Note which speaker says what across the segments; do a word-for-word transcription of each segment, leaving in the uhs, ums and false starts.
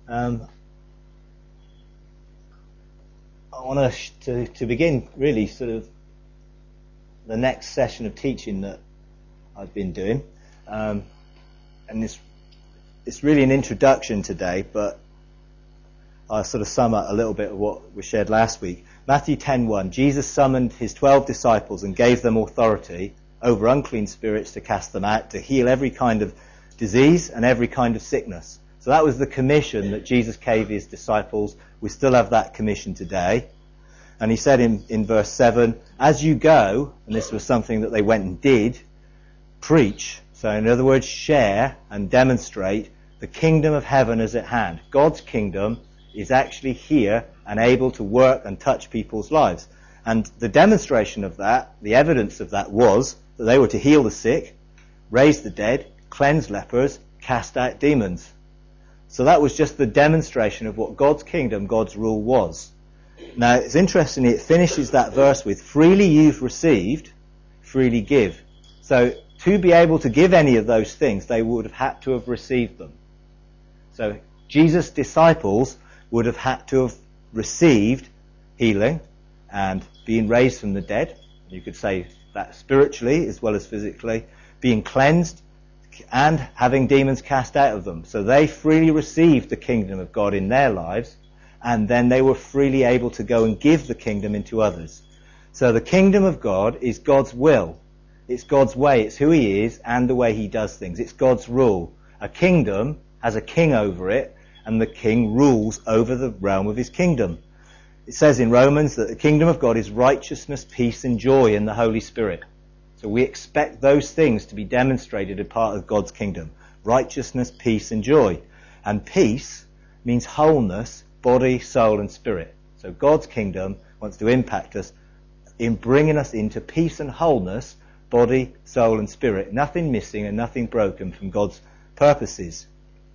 Speaker 1: Um, I want to, to begin really sort of the next session of teaching that I've been doing. Um, and this, it's really an introduction today, but I'll sort of sum up a little bit of what was shared last week. Matthew ten one, Jesus summoned his twelve disciples and gave them authority over unclean spirits to cast them out, to heal every kind of disease and every kind of sickness. So that was the commission that Jesus gave his disciples. We still have that commission today. And he said in, in verse seven, as you go, and this was something that they went and did, preach. So in other words, share and demonstrate the kingdom of heaven is at hand. God's kingdom is actually here and able to work and touch people's lives. And the demonstration of that, the evidence of that was that they were to heal the sick, raise the dead, cleanse lepers, cast out demons. So that was just the demonstration of what God's kingdom, God's rule was. Now, it's interesting, it finishes that verse with, freely you've received, freely give. So, to be able to give any of those things, they would have had to have received them. So, Jesus' disciples would have had to have received healing and being raised from the dead. You could say that spiritually as well as physically, being cleansed and having demons cast out of them. So they freely received the kingdom of God in their lives, and then they were freely able to go and give the kingdom into others. So the kingdom of God is God's will. It's God's way. It's who he is and the way he does things. It's God's rule. A kingdom has a king over it, and the king rules over the realm of his kingdom. It says in Romans that the kingdom of God is righteousness, peace, and joy in the Holy Spirit. So we expect those things to be demonstrated as part of God's kingdom. Righteousness, peace, and joy. And peace means wholeness, body, soul, and spirit. So God's kingdom wants to impact us in bringing us into peace and wholeness, body, soul, and spirit. Nothing missing and nothing broken from God's purposes.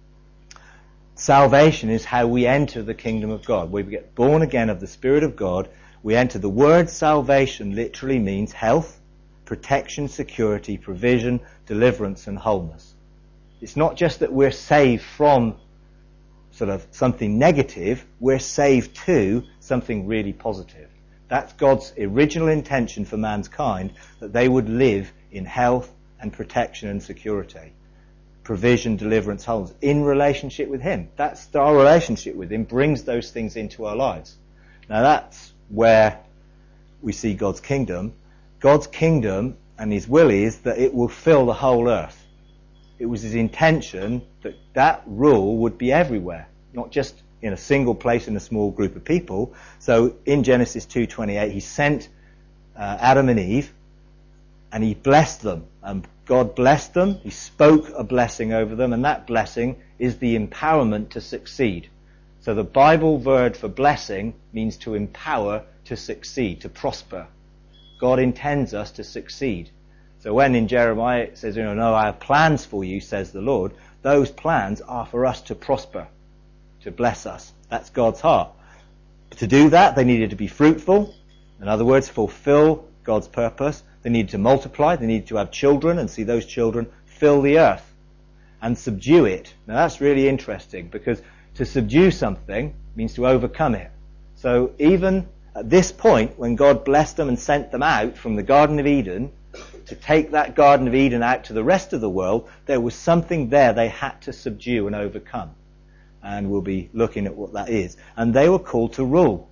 Speaker 1: Salvation is how we enter the kingdom of God. We get born again of the Spirit of God. We enter. The word salvation literally means health, protection, security, provision, deliverance, and wholeness. It's not just that we're saved from sort of something negative, we're saved to something really positive. That's God's original intention for mankind, that they would live in health and protection and security. Provision, deliverance, wholeness, in relationship with him. That's our relationship with him brings those things into our lives. Now that's where we see God's kingdom. God's kingdom and his will is that it will fill the whole earth. It was his intention that that rule would be everywhere, not just in a single place in a small group of people. So in Genesis two twenty-eight, he sent uh, Adam and Eve, and he blessed them. And God blessed them. He spoke a blessing over them, and that blessing is the empowerment to succeed. So the Bible word for blessing means to empower, to succeed, to prosper. God intends us to succeed. So when in Jeremiah it says, you know, no, I have plans for you, says the Lord, those plans are for us to prosper, to bless us. That's God's heart. To do that, they needed to be fruitful. In other words, fulfill God's purpose. They needed to multiply. They needed to have children and see those children fill the earth and subdue it. Now that's really interesting, because to subdue something means to overcome it. So even at this point, when God blessed them and sent them out from the Garden of Eden to take that Garden of Eden out to the rest of the world, there was something there they had to subdue and overcome. And we'll be looking at what that is. And they were called to rule,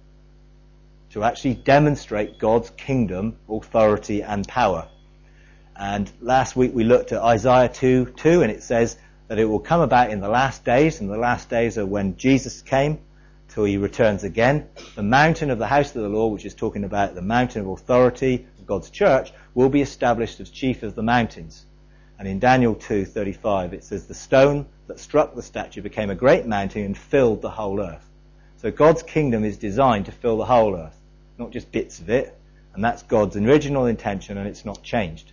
Speaker 1: to actually demonstrate God's kingdom, authority, and power. And last week we looked at Isaiah two two, and it says that it will come about in the last days, and the last days are when Jesus came, till he returns again. The mountain of the house of the Lord, which is talking about the mountain of authority of God's church, will be established as chief of the mountains. And in Daniel two thirty-five it says, the stone that struck the statue became a great mountain and filled the whole earth. So God's kingdom is designed to fill the whole earth, not just bits of it. And that's God's original intention, and it's not changed.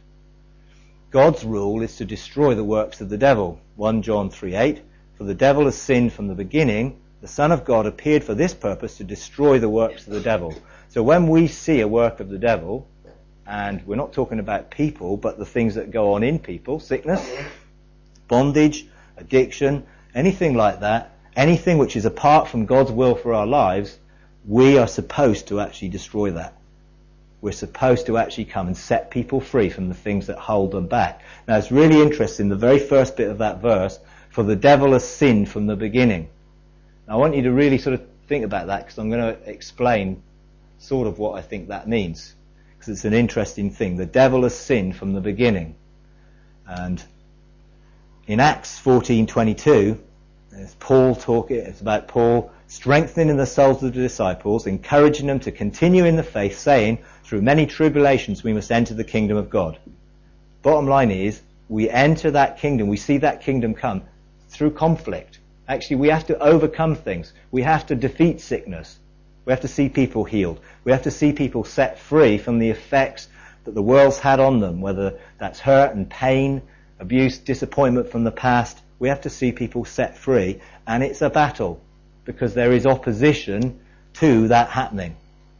Speaker 1: God's rule is to destroy the works of the devil. First John three eight, for the devil has sinned from the beginning. The Son of God appeared for this purpose, to destroy the works of the devil. So when we see a work of the devil, and we're not talking about people, but the things that go on in people, sickness, bondage, addiction, anything like that, anything which is apart from God's will for our lives, we are supposed to actually destroy that. We're supposed to actually come and set people free from the things that hold them back. Now it's really interesting, the very first bit of that verse, for the devil has sinned from the beginning. Now I want you to really sort of think about that, because I'm going to explain sort of what I think that means, because it's an interesting thing. The devil has sinned from the beginning. And in Acts fourteen twenty-two, it's Paul talking, it's about Paul strengthening the souls of the disciples, encouraging them to continue in the faith, saying, through many tribulations we must enter the kingdom of God. Bottom line is, we enter that kingdom, we see that kingdom come through conflict. Actually, we have to overcome things. We have to defeat sickness. We have to see people healed. We have to see people set free from the effects that the world's had on them, whether that's hurt and pain, abuse, disappointment from the past. We have to see people set free, and it's a battle, because there is opposition to that happening.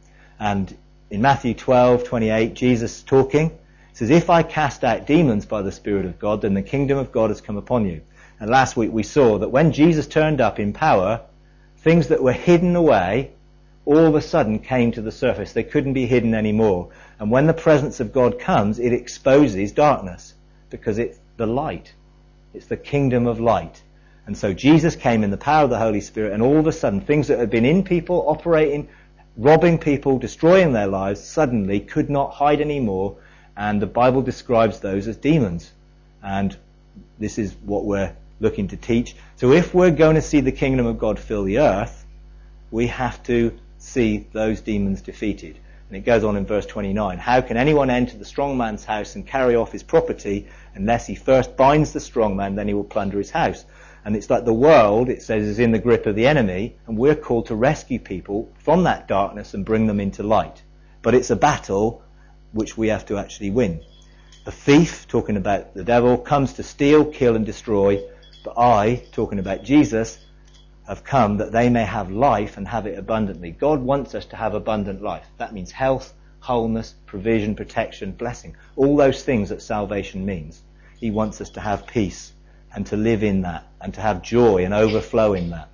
Speaker 1: And in Matthew twelve twenty-eight, Jesus talking, says, if I cast out demons by the Spirit of God, then the kingdom of God has come upon you. And last week we saw that when Jesus turned up in power, things that were hidden away all of a sudden came to the surface. They couldn't be hidden anymore. And when the presence of God comes, it exposes darkness, because it's the light. It's the kingdom of light. And so Jesus came in the power of the Holy Spirit, and all of a sudden things that had been in people, operating, robbing people, destroying their lives, suddenly could not hide anymore. And the Bible describes those as demons. And this is what we're looking to teach. So if we're going to see the kingdom of God fill the earth, we have to see those demons defeated. And it goes on in verse twenty-nine. How can anyone enter the strong man's house and carry off his property unless he first binds the strong man, then he will plunder his house? And it's like the world, it says, is in the grip of the enemy, and we're called to rescue people from that darkness and bring them into light. But it's a battle which we have to actually win. The thief, talking about the devil, comes to steal, kill and destroy. But I, talking about Jesus, have come that they may have life and have it abundantly. God wants us to have abundant life. That means health, wholeness, provision, protection, blessing. All those things that salvation means. He wants us to have peace and to live in that and to have joy and overflow in that.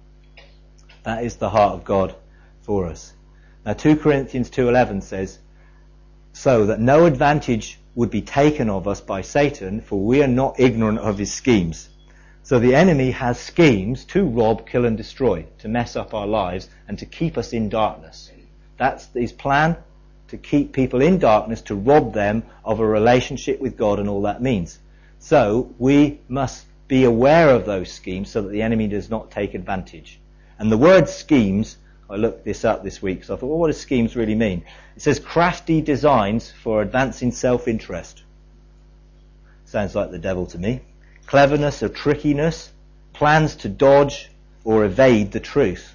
Speaker 1: That is the heart of God for us. Now two Corinthians two eleven says, so that no advantage would be taken of us by Satan, for we are not ignorant of his schemes. So the enemy has schemes to rob, kill and destroy, to mess up our lives and to keep us in darkness. That's his plan, to keep people in darkness, to rob them of a relationship with God and all that means. So we must be aware of those schemes so that the enemy does not take advantage. And the word schemes, I looked this up this week, so I thought, well, what does schemes really mean? It says crafty designs for advancing self-interest. Sounds like the devil to me. Cleverness or trickiness, plans to dodge or evade the truth.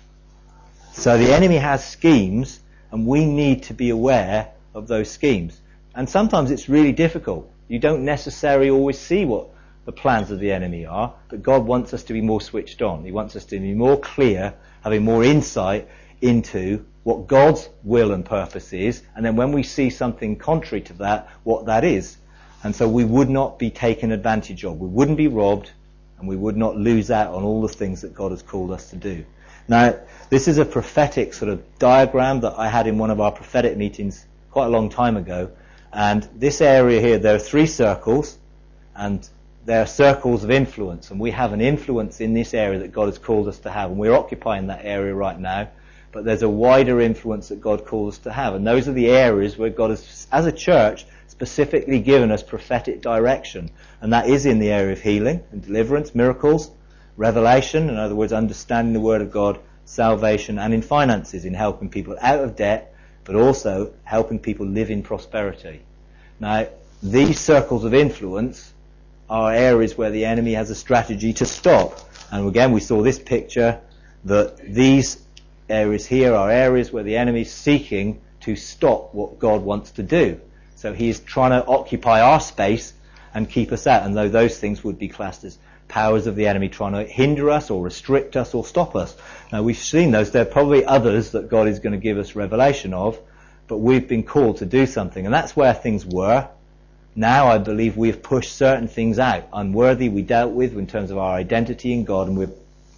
Speaker 1: So the enemy has schemes, and we need to be aware of those schemes. And sometimes it's really difficult. You don't necessarily always see what the plans of the enemy are, but God wants us to be more switched on. He wants us to be more clear, having more insight into what God's will and purpose is, and then when we see something contrary to that, what that is. And so we would not be taken advantage of. We wouldn't be robbed, and we would not lose out on all the things that God has called us to do. Now, this is a prophetic sort of diagram that I had in one of our prophetic meetings quite a long time ago. And this area here, there are three circles, and there are circles of influence, and we have an influence in this area that God has called us to have, and we're occupying that area right now. But there's a wider influence that God calls us to have, and those are the areas where God has, as a church, specifically given us prophetic direction, and that is in the area of healing and deliverance, miracles, revelation, in other words, understanding the Word of God, salvation, and in finances, in helping people out of debt, but also helping people live in prosperity. Now, these circles of influence are areas where the enemy has a strategy to stop. And again, we saw this picture that these areas here are areas where the enemy is seeking to stop what God wants to do. So he's trying to occupy our space and keep us out. And though those things would be classed as powers of the enemy trying to hinder us or restrict us or stop us. Now we've seen those. There are probably others that God is going to give us revelation of, but we've been called to do something. And that's where things were. Now I believe we've pushed certain things out. Unworthy we dealt with in terms of our identity in God, and we're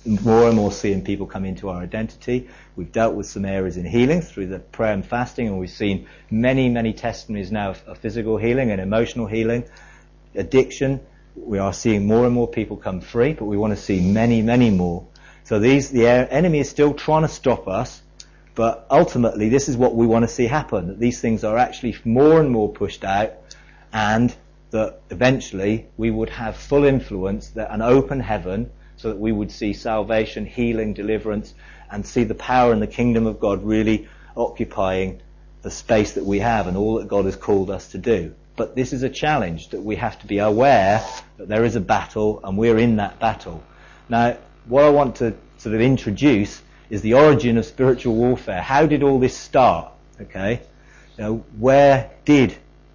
Speaker 1: more and more seeing people come into our identity. We've dealt with some areas in healing through the prayer and fasting, and we've seen many, many testimonies now of, of physical healing and emotional healing. Addiction, we are seeing more and more people come free, but we want to see many, many more. So these, the enemy is still trying to stop us, but ultimately this is what we want to see happen, that these things are actually more and more pushed out, and that eventually we would have full influence, that an open heaven, so that we would see salvation, healing, deliverance, and see the power and the kingdom of God really occupying the space that we have and all that God has called us to do. But this is a challenge, that we have to be aware that there is a battle and we're in that battle. Now, what I want to sort of introduce is the origin of spiritual warfare. How did all this start? Okay? You know, where did,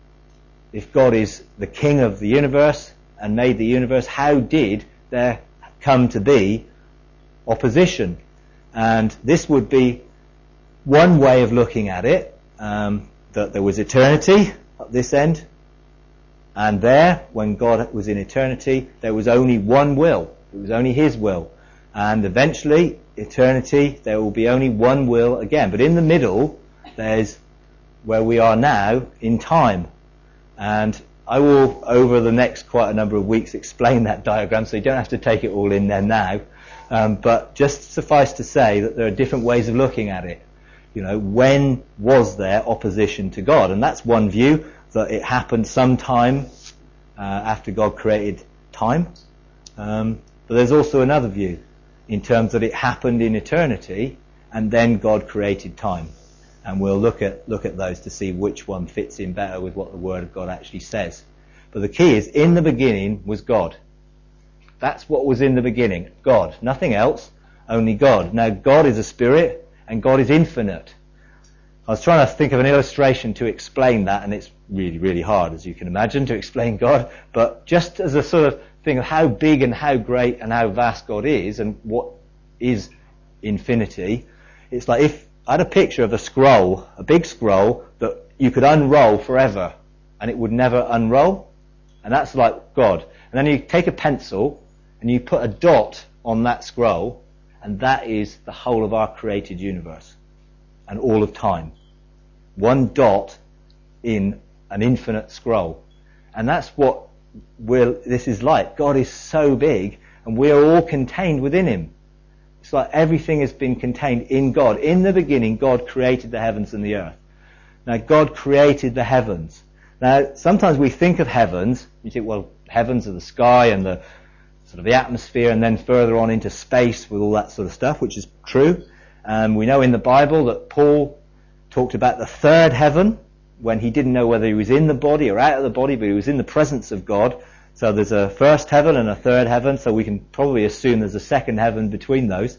Speaker 1: if God is the king of the universe and made the universe, how did there come to be opposition? And this would be one way of looking at it, um, that there was eternity at this end, and there, when God was in eternity, there was only one will. It was only his will. And eventually, eternity, there will be only one will again. But in the middle, there's where we are now in time. And I will, over the next quite a number of weeks, explain that diagram, so you don't have to take it all in there now. Um, but just suffice to say that there are different ways of looking at it. You know, when was there opposition to God? And that's one view, that it happened sometime uh, after God created time. Um, but there's also another view, in terms that it happened in eternity, and then God created time. And we'll look at look at those to see which one fits in better with what the Word of God actually says. But the key is, in the beginning was God. That's what was in the beginning. God. Nothing else, only God. Now, God is a spirit, and God is infinite. I was trying to think of an illustration to explain that, and it's really, really hard, as you can imagine, to explain God. But just as a sort of thing of how big and how great and how vast God is, and what is infinity, it's like if I had a picture of a scroll, a big scroll, that you could unroll forever, and it would never unroll. And that's like God. And then you take a pencil, and you put a dot on that scroll, and that is the whole of our created universe and all of time. One dot in an infinite scroll. And that's what we're, this is like. God is so big, and we are all contained within him. It's like everything has been contained in God. In the beginning, God created the heavens and the earth. Now, God created the heavens. Now, sometimes we think of heavens, you think, well, heavens are the sky and the sort of the atmosphere, and then further on into space with all that sort of stuff, which is true. Um, we know in the Bible that Paul talked about the third heaven, when he didn't know whether he was in the body or out of the body, but he was in the presence of God. So there's a first heaven and a third heaven, so we can probably assume there's a second heaven between those.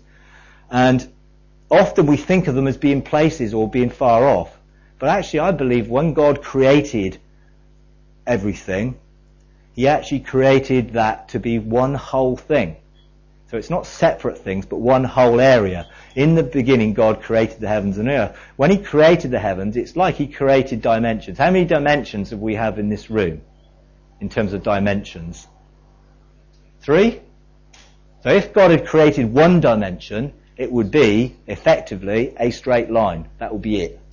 Speaker 1: And often we think of them as being places or being far off. But actually, I believe when God created everything, he actually created that to be one whole thing. So it's not separate things, but one whole area. In the beginning, God created the heavens and earth. When he created the heavens, it's like he created dimensions. How many dimensions have we have in this room, in terms of dimensions? Three? So if God had created one dimension, it would be, effectively, a straight line. That would be it.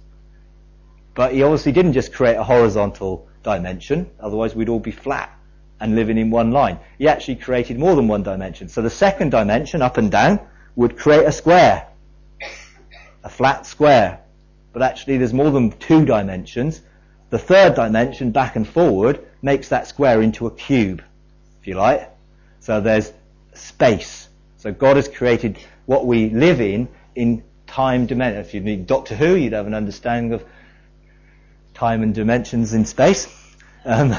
Speaker 1: But he obviously didn't just create a horizontal dimension, otherwise we'd all be flat and living in one line. He actually created more than one dimension. So the second dimension, up and down, would create a square. A flat square. But actually there's more than two dimensions. The third dimension, back and forward, makes that square into a cube, if you like. So there's space. So God has created what we live in, in time dimension. If you need Doctor Who, you'd have an understanding of time and dimensions in space. Um,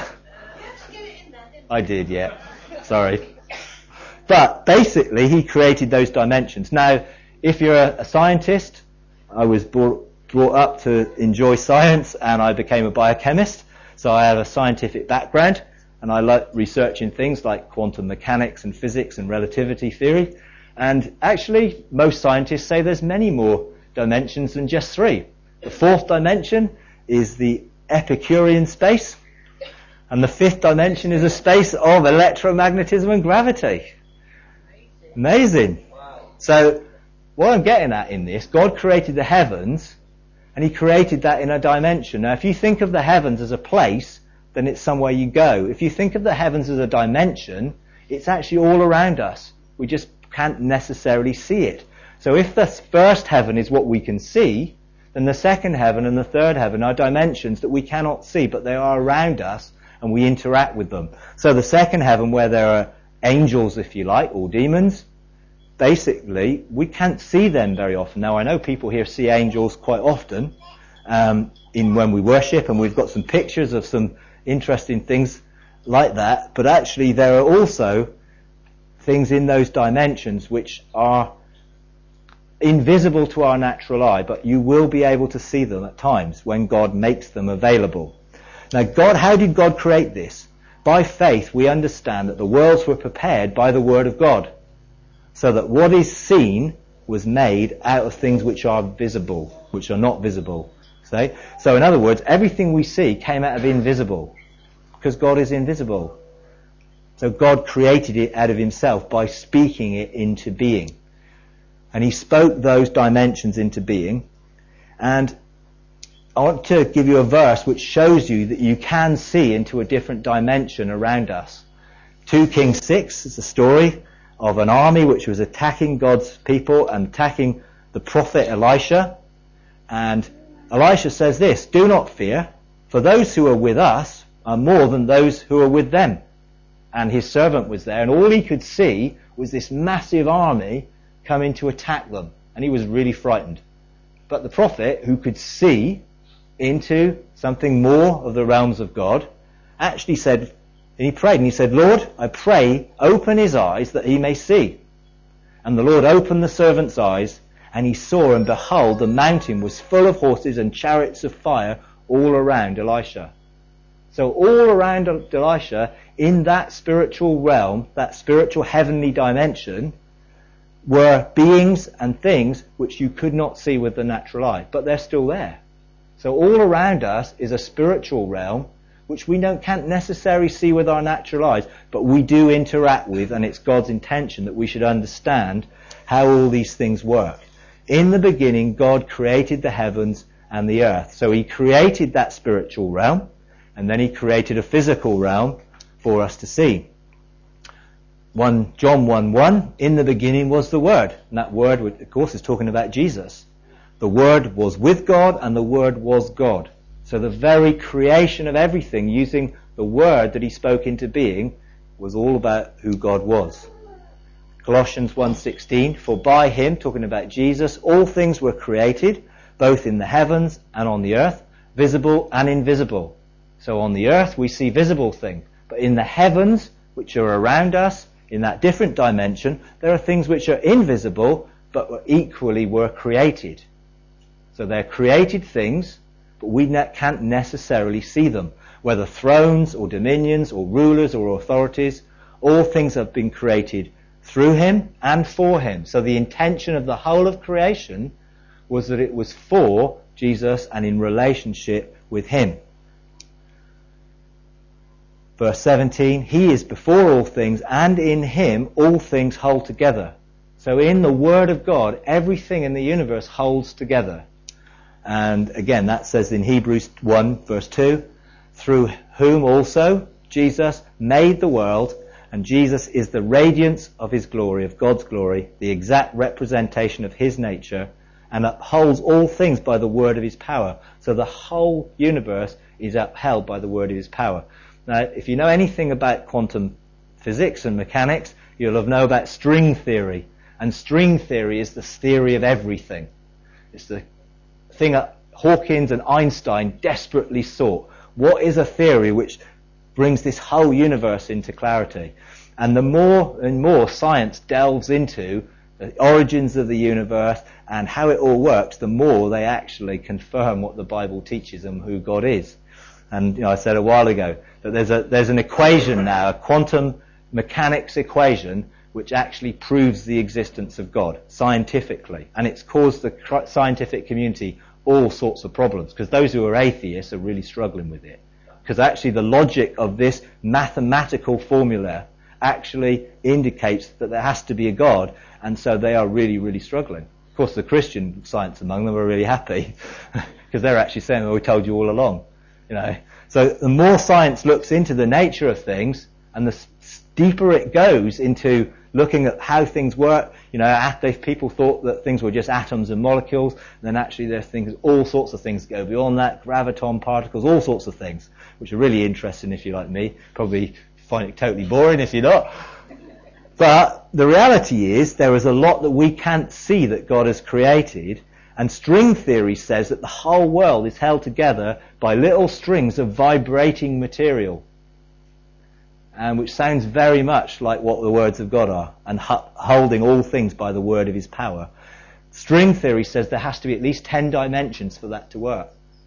Speaker 1: I did, yeah. Sorry. But basically, he created those dimensions. Now, if you're a, a scientist, I was brought, brought up to enjoy science, and I became a biochemist. So I have a scientific background, and I like researching things like quantum mechanics and physics and relativity theory. And actually, most scientists say there's many more dimensions than just three. The fourth dimension is the Epicurean space, and the fifth dimension is a space of electromagnetism and gravity. Amazing. Wow. So, what I'm getting at in this, God created the heavens, and he created that in a dimension. Now, if you think of the heavens as a place, then it's somewhere you go. If you think of the heavens as a dimension, it's actually all around us. We just can't necessarily see it. So if the first heaven is what we can see, then the second heaven and the third heaven are dimensions that we cannot see, but they are around us and we interact with them. So the second heaven, where there are angels, if you like, or demons, basically we can't see them very often. Now, I know people here see angels quite often um, in when we worship, and we've got some pictures of some interesting things like that, but actually there are also things in those dimensions which are invisible to our natural eye, but you will be able to see them at times when God makes them available. Now, God, how did God create this? By faith, we understand that the worlds were prepared by the Word of God, so that what is seen was made out of things which are visible, which are not visible. See? So in other words, everything we see came out of invisible, because God is invisible. So God created it out of himself by speaking it into being. And he spoke those dimensions into being. And I want to give you a verse which shows you that you can see into a different dimension around us. Second Kings six is a story of an army which was attacking God's people and attacking the prophet Elisha. And Elisha says this, "Do not fear, for those who are with us are more than those who are with them." And his servant was there, and all he could see was this massive army coming to attack them. And he was really frightened. But the prophet, who could see into something more of the realms of God, actually said, and he prayed, and he said, "Lord, I pray, open his eyes that he may see." And the Lord opened the servant's eyes, and he saw, and behold, the mountain was full of horses and chariots of fire all around Elisha. So all around Elisha, in that spiritual realm, that spiritual heavenly dimension, were beings and things which you could not see with the natural eye, but they're still there. So all around us is a spiritual realm which we don't, can't necessarily see with our natural eyes, but we do interact with, and it's God's intention that we should understand how all these things work. In the beginning, God created the heavens and the earth. So he created that spiritual realm, and then he created a physical realm for us to see. First John one one, in the beginning was the Word. And that Word, of course, is talking about Jesus. The Word was with God, and the Word was God. So the very creation of everything, using the Word that he spoke into being, was all about who God was. Colossians one sixteen, for by him, talking about Jesus, all things were created, both in the heavens and on the earth, visible and invisible. So on the earth we see visible things, but in the heavens, which are around us, in that different dimension, there are things which are invisible, but were equally were created. So they're created things, but we ne- can't necessarily see them. Whether thrones or dominions or rulers or authorities, all things have been created through him and for him. So the intention of the whole of creation was that it was for Jesus and in relationship with him. Verse seventeen, he is before all things, and in him all things hold together. So in the Word of God, everything in the universe holds together. And again, that says in Hebrews one verse two, through whom also Jesus made the world, and Jesus is the radiance of his glory, of God's glory, the exact representation of his nature, and upholds all things by the word of his power. So the whole universe is upheld by the word of his power. Now, if you know anything about quantum physics and mechanics, you'll have known about string theory. And string theory is the theory of everything. It's the thing that Hawkins and Einstein desperately sought. What is a theory which brings this whole universe into clarity? And the more and more science delves into the origins of the universe and how it all works, the more they actually confirm what the Bible teaches and who God is. And you know, I said a while ago that there's a there's an equation now, a quantum mechanics equation, which actually proves the existence of God scientifically, and it's caused the scientific community all sorts of problems, because those who are atheists are really struggling with it, because actually the logic of this mathematical formula actually indicates that there has to be a God, and so they are really, really struggling. Of course, the Christian science among them are really happy because they're actually saying, well, we told you all along. You know, so the more science looks into the nature of things, and the deeper it goes into looking at how things work, you know, if people thought that things were just atoms and molecules, then actually there's things, all sorts of things that go beyond that, graviton, particles, all sorts of things, which are really interesting if you're like me. Probably find it totally boring if you're not. But the reality is there is a lot that we can't see that God has created, and string theory says that the whole world is held together by little strings of vibrating material, and which sounds very much like what the words of God are, and hu- holding all things by the word of his power. String theory says there has to be at least ten dimensions for that to work.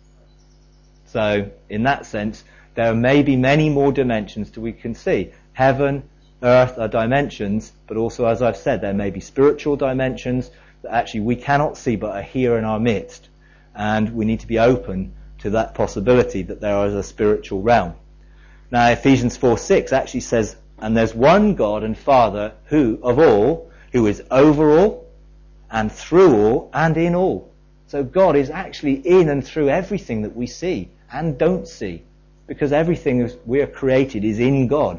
Speaker 1: So, in that sense, there may be many more dimensions that we can see. Heaven, earth are dimensions, but also, as I've said, there may be spiritual dimensions that actually we cannot see but are here in our midst. And we need to be open to that possibility that there is a spiritual realm. Now, Ephesians four six actually says, and there's one God and Father who, of all, who is over all, and through all, and in all. So God is actually in and through everything that we see and don't see, because everything we are created is in God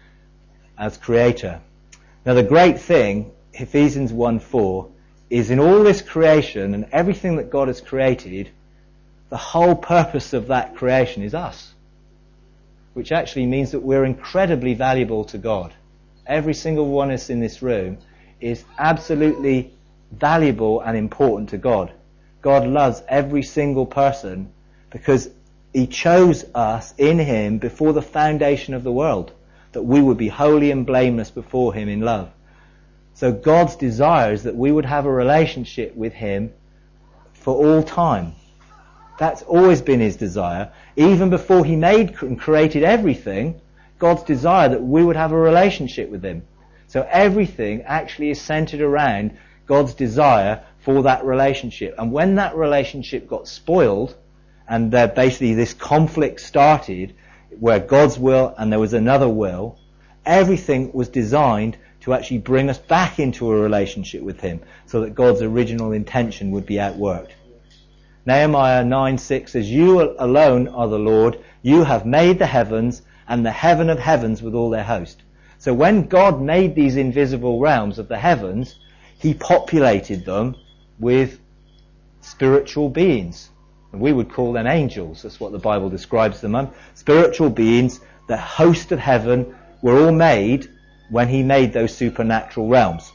Speaker 1: as creator. Now, the great thing, Ephesians one four, is in all this creation and everything that God has created, the whole purpose of that creation is us, which actually means that we're incredibly valuable to God. Every single one of us in this room is absolutely valuable and important to God. God loves every single person because he chose us in him before the foundation of the world, that we would be holy and blameless before him in love. So God's desire is that we would have a relationship with him for all time. That's always been his desire. Even before he made and created everything, God's desire that we would have a relationship with him. So everything actually is centered around God's desire for that relationship. And when that relationship got spoiled, and uh, basically this conflict started, where God's will and there was another will, everything was designed to actually bring us back into a relationship with him, so that God's original intention would be outworked. Nehemiah nine six says, you alone are the Lord, you have made the heavens and the heaven of heavens with all their host. So when God made these invisible realms of the heavens, he populated them with spiritual beings. And we would call them angels. That's what the Bible describes them as. Spiritual beings, the host of heaven, were all made when he made those supernatural realms.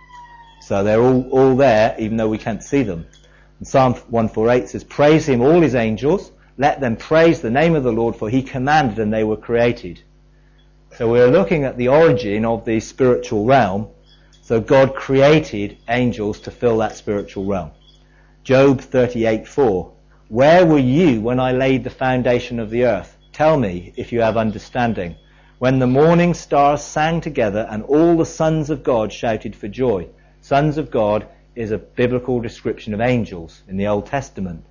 Speaker 1: So they're all, all there, even though we can't see them. And Psalm one forty-eight says, praise him, all his angels, let them praise the name of the Lord, for he commanded and they were created. So we're looking at the origin of the spiritual realm. So God created angels to fill that spiritual realm. Job thirty-eight four, where were you when I laid the foundation of the earth? Tell me if you have understanding. When the morning stars sang together and all the sons of God shouted for joy. Sons of God is a biblical description of angels in the Old Testament.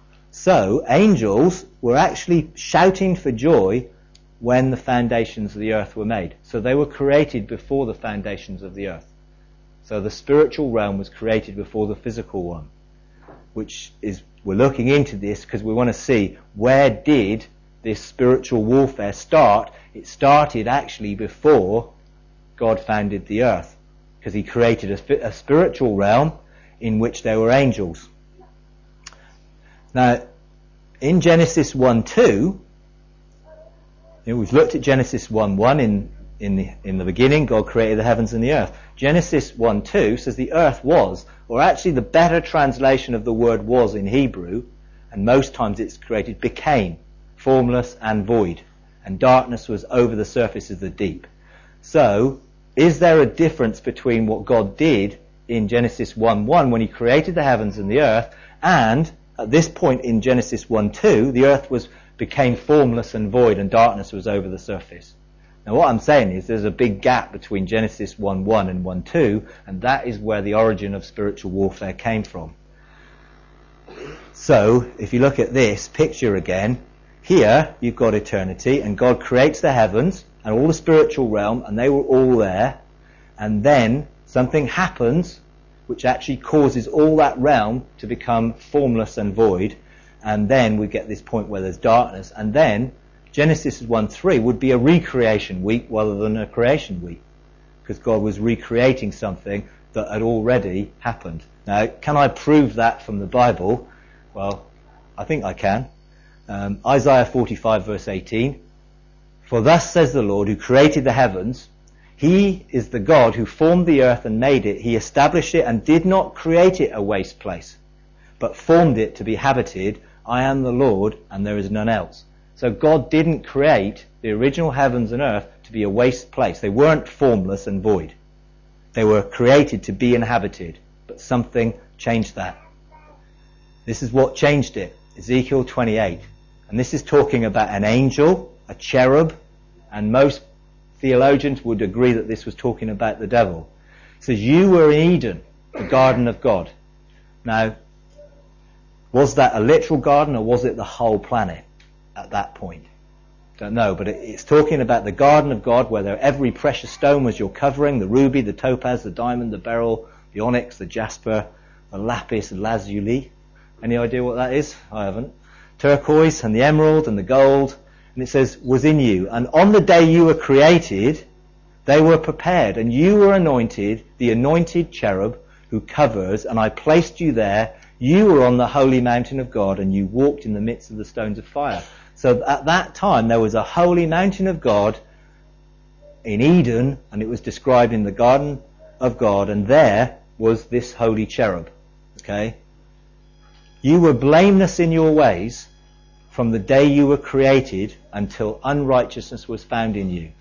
Speaker 1: So angels were actually shouting for joy when the foundations of the earth were made. So they were created before the foundations of the earth. So the spiritual realm was created before the physical one, which is, we're looking into this because we want to see, where did this spiritual warfare start? It started actually before God founded the earth, because he created a, a spiritual realm in which there were angels. Now, in Genesis one two, you know, we've looked at Genesis one one in in the in the beginning, God created the heavens and the earth. Genesis one two says the earth was, or actually the better translation of the word was in Hebrew, and most times it's created, became formless and void, and darkness was over the surface of the deep. So, is there a difference between what God did in Genesis one one when he created the heavens and the earth, and at this point in Genesis one two, the earth was became formless and void and darkness was over the surface? Now what I'm saying is there's a big gap between Genesis one one and one two, and that is where the origin of spiritual warfare came from. So, if you look at this picture again, here you've got eternity, and God creates the heavens and all the spiritual realm, and they were all there, and then Something happens which actually causes all that realm to become formless and void, and then we get this point where there's darkness, and then Genesis one three would be a recreation week rather than a creation week, because God was recreating something that had already happened. Now, can I prove that from the Bible? Well, I think I can. Um, Isaiah forty-five verse eighteen. For thus says the Lord, who created the heavens, He is the God who formed the earth and made it. He established it and did not create it a waste place, but formed it to be habited. I am the Lord, and there is none else. So God didn't create the original heavens and earth to be a waste place. They weren't formless and void. They were created to be inhabited, but something changed that. This is what changed it. Ezekiel twenty-eight. And this is talking about an angel, a cherub, and most theologians would agree that this was talking about the devil. It says, you were in Eden, the garden of God. Now, was that a literal garden, or was it the whole planet at that point? Don't know, but it, it's talking about the garden of God, where there, every precious stone was your covering, the ruby, the topaz, the diamond, the beryl, the onyx, the jasper, the lapis, the lazuli. Any idea what that is? I haven't. Turquoise, and the emerald, and the gold. And it says, was in you. And on the day you were created, they were prepared, and you were anointed, the anointed cherub who covers, and I placed you there. You were on the holy mountain of God, and you walked in the midst of the stones of fire. So at that time, there was a holy mountain of God in Eden, and it was described in the garden of God, and there was this holy cherub. Okay? You were blameless in your ways from the day you were created until unrighteousness was found in you.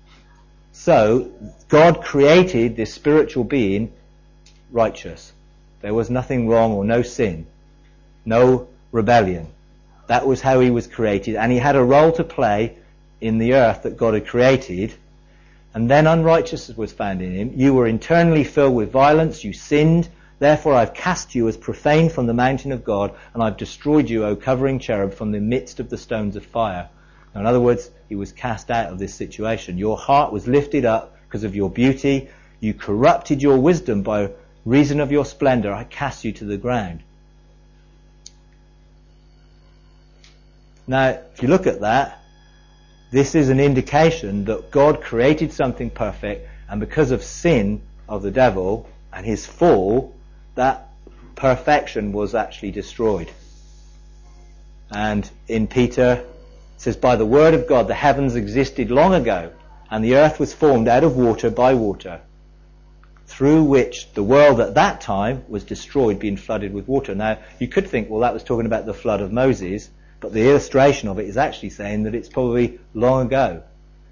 Speaker 1: So, God created this spiritual being righteous. There was nothing wrong or no sin, no rebellion. That was how he was created, and he had a role to play in the earth that God had created. And then unrighteousness was found in him. You were internally filled with violence, you sinned. Therefore I've cast you as profane from the mountain of God, and I've destroyed you, O covering cherub, from the midst of the stones of fire. Now, in other words, he was cast out of this situation. Your heart was lifted up because of your beauty. You corrupted your wisdom by reason of your splendor. I cast you to the ground. Now, if you look at that, this is an indication that God created something perfect, and because of sin of the devil and his fall, that perfection was actually destroyed. And in Peter, it says, by the word of God, the heavens existed long ago, and the earth was formed out of water by water, through which the world at that time was destroyed, being flooded with water. Now, you could think, well, that was talking about the flood of Moses, but the illustration of it is actually saying that it's probably long ago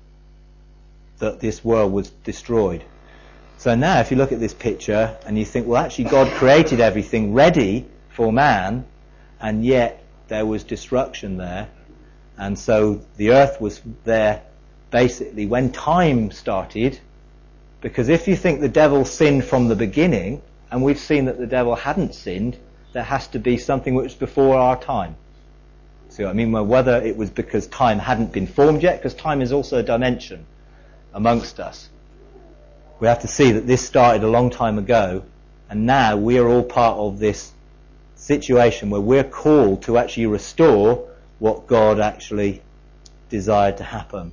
Speaker 1: that this world was destroyed. So now if you look at this picture and you think, well, actually God created everything ready for man, and yet there was destruction there. And so the earth was there basically when time started, because if you think the devil sinned from the beginning, and we've seen that the devil hadn't sinned, there has to be something which was before our time. See what I mean? Well, whether it was because time hadn't been formed yet, because time is also a dimension amongst us. We have to see that this started a long time ago, and now we are all part of this situation where we're called to actually restore what God actually desired to happen.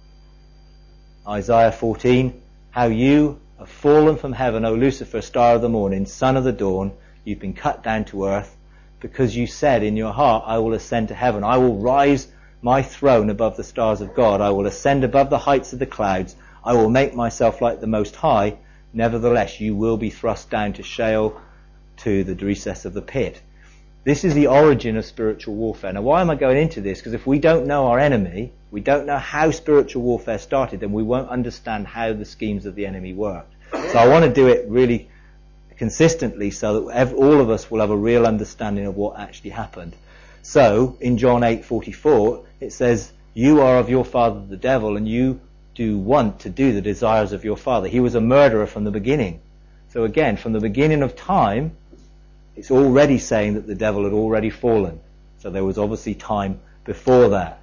Speaker 1: Isaiah fourteen, how you have fallen from heaven, O Lucifer, star of the morning, son of the dawn, you've been cut down to earth, because you said in your heart, I will ascend to heaven, I will rise my throne above the stars of God, I will ascend above the heights of the clouds, I will make myself like the Most High. Nevertheless, you will be thrust down to Sheol, to the recess of the pit. This is the origin of spiritual warfare. Now, why am I going into this? Because if we don't know our enemy, we don't know how spiritual warfare started, then we won't understand how the schemes of the enemy worked. So I want to do it really consistently so that all of us will have a real understanding of what actually happened. So, in John eight forty-four, it says, you are of your father the devil, and you do want to do the desires of your father. He was a murderer from the beginning. So again, from the beginning of time, it's already saying that the devil had already fallen. So there was obviously time before that.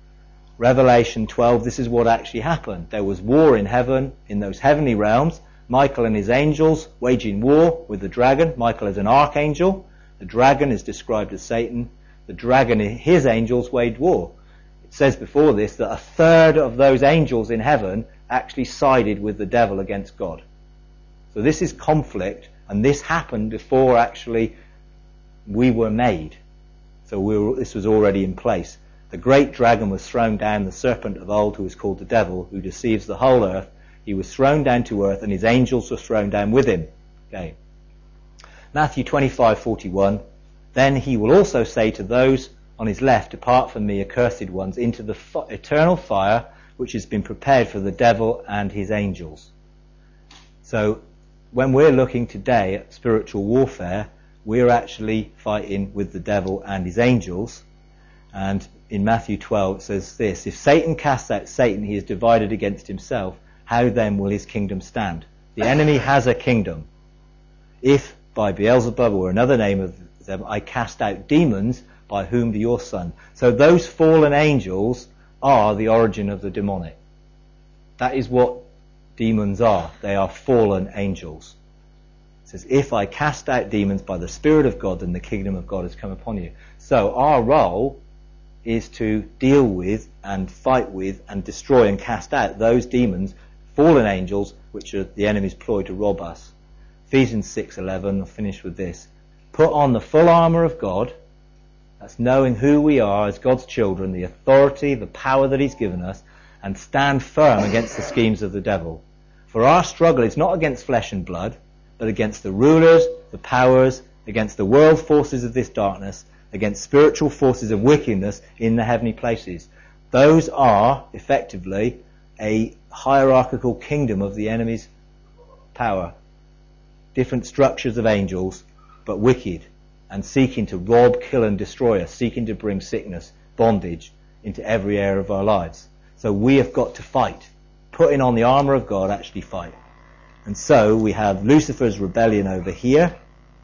Speaker 1: Revelation twelve, this is what actually happened. There was war in heaven, in those heavenly realms. Michael and his angels waging war with the dragon. Michael is an archangel. The dragon is described as Satan. The dragon and his angels waged war. It says before this that a third of those angels in heaven actually sided with the devil against God. So this is conflict, and this happened before actually we were made. So we were, this was already in place. The great dragon was thrown down, the serpent of old, who is called the devil, who deceives the whole earth. He was thrown down to earth, and his angels were thrown down with him. Okay. Matthew twenty-five forty-one. Then he will also say to those on his left, depart from me, accursed ones, into the f- eternal fire which has been prepared for the devil and his angels. So when we're looking today at spiritual warfare, we're actually fighting with the devil and his angels. And in Matthew twelve it says this, if Satan casts out Satan, he is divided against himself. How then will his kingdom stand? The enemy has a kingdom. If by Beelzebub or another name of them I cast out demons, by whom do your son? So those fallen angels are the origin of the demonic. That is what demons are. They are fallen angels. It says, if I cast out demons by the Spirit of God, then the kingdom of God has come upon you. So our role is to deal with and fight with and destroy and cast out those demons, fallen angels, which are the enemy's ploy to rob us. Ephesians six eleven, I'll finish with this. Put on the full armour of God. That's knowing who we are as God's children, the authority, the power that he's given us, and stand firm against the schemes of the devil. For our struggle is not against flesh and blood, but against the rulers, the powers, against the world forces of this darkness, against spiritual forces of wickedness in the heavenly places. Those are, effectively, a hierarchical kingdom of the enemy's power. Different structures of angels, but wicked, and seeking to rob, kill and destroy us, seeking to bring sickness, bondage into every area of our lives. So we have got to fight. Putting on the armour of God, actually fight. And so we have Lucifer's rebellion over here,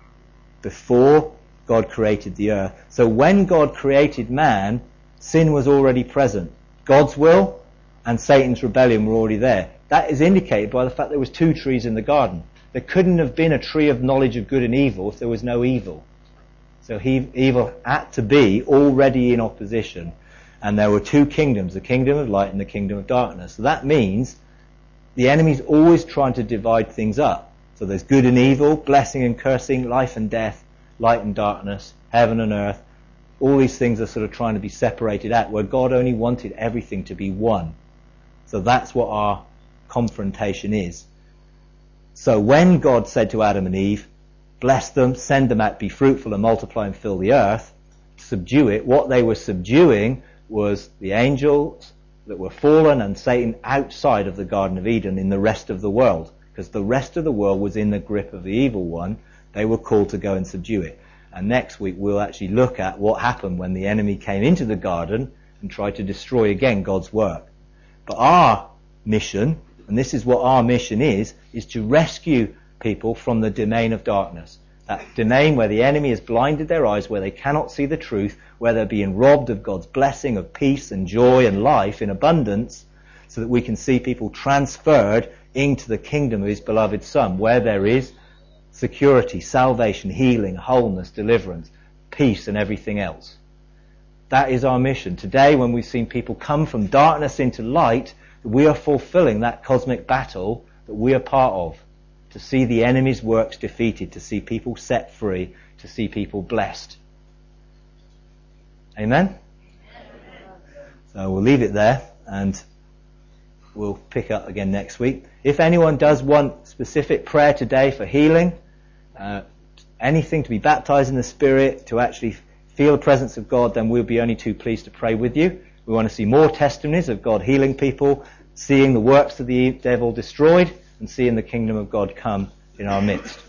Speaker 1: before God created the earth. So when God created man, sin was already present. God's will and Satan's rebellion were already there. That is indicated by the fact there was two trees in the garden. There couldn't have been a tree of knowledge of good and evil if there was no evil. So he, evil had to be already in opposition. And there were two kingdoms, the kingdom of light and the kingdom of darkness. So that means the enemy's always trying to divide things up. So there's good and evil, blessing and cursing, life and death, light and darkness, heaven and earth. All these things are sort of trying to be separated out, where God only wanted everything to be one. So that's what our confrontation is. So when God said to Adam and Eve, bless them, send them out, be fruitful and multiply and fill the earth, subdue it, what they were subduing was the angels that were fallen and Satan outside of the Garden of Eden in the rest of the world. Because the rest of the world was in the grip of the evil one. They were called to go and subdue it. And next week we'll actually look at what happened when the enemy came into the garden and tried to destroy again God's work. But our mission, and this is what our mission is, is to rescue people from the domain of darkness. That domain where the enemy has blinded their eyes, where they cannot see the truth, where they're being robbed of God's blessing of peace and joy and life in abundance, so that we can see people transferred into the kingdom of his beloved Son, where there is security, salvation, healing, wholeness, deliverance, peace and everything else. That is our mission. Today, when we've seen people come from darkness into light, we are fulfilling that cosmic battle that we are part of. To see the enemy's works defeated, to see people set free, to see people blessed. Amen? So we'll leave it there and we'll pick up again next week. If anyone does want specific prayer today for healing, uh, anything to be baptized in the Spirit, to actually feel the presence of God, then we'll be only too pleased to pray with you. We want to see more testimonies of God healing people, seeing the works of the devil destroyed, and seeing the kingdom of God come in our midst.